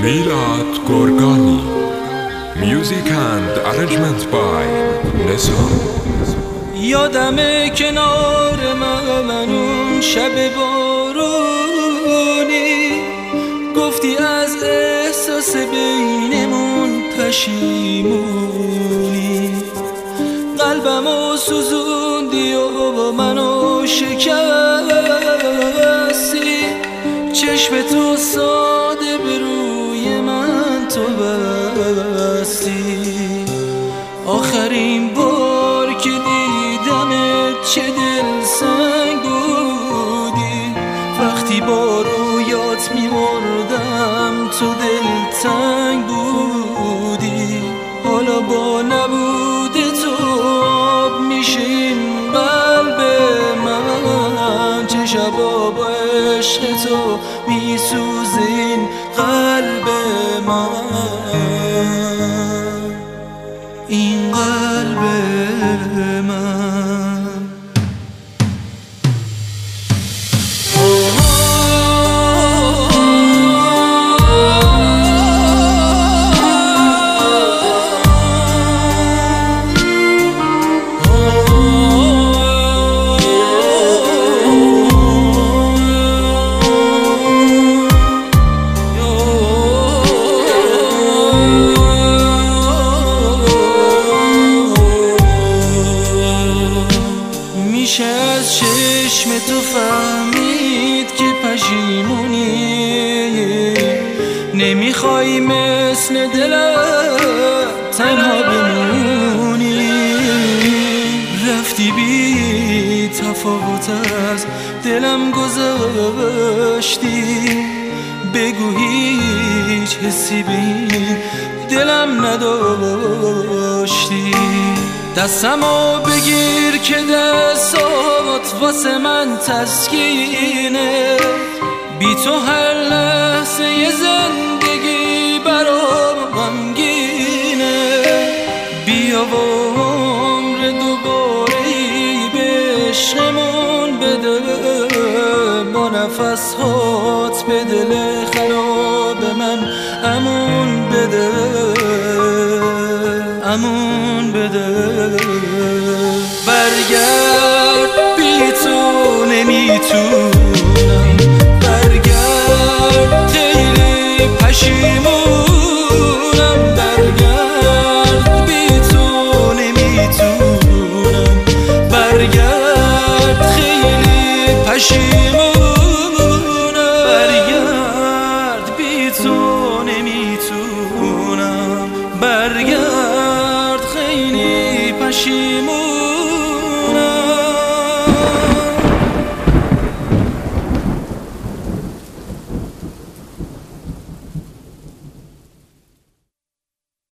Milad Gorgani. Music and arrangement by Nesa. یادمه کنار من اون شب بارونی گفتی از احساس بینمون پشیمونی، قلبمو سوزوندی و منو شکستی، چشم تو ساده به روی من تو بستی. آخرین بار که دیدمت چه دل سنگ بودی، وقتی با رویات میمردم تو دل تنگ بودی. حالا با نبود تو آب میشه این قلب من، چه شبا با عشق تو میسوزه این قلب من، این قلب من. میشه از چشم تو فهمید که پشیمونی، نمیخوای مثل دلت تنها بمونی. رفتی بی تفاوت از دلم گذاشتی، بگو هیچ حسی به این دلم نداشتی. دستمو بگیر که دستات واسه من تسکینه، بی تو هر لحظه یه زندگی برام غمگینه. بیا و عمر دوباره‌ای به عشقمون بده، با نفس‌هات به دل خراب من امون بده، امون بده. برگرد بی تو نمیتونم، برگرد خیلی پشیمونم، برگرد بی تو نمیتونم، برگرد خیلی پشیمونم، برگرد بی تو نمیتونم، برگرد خیلی پشیمونم.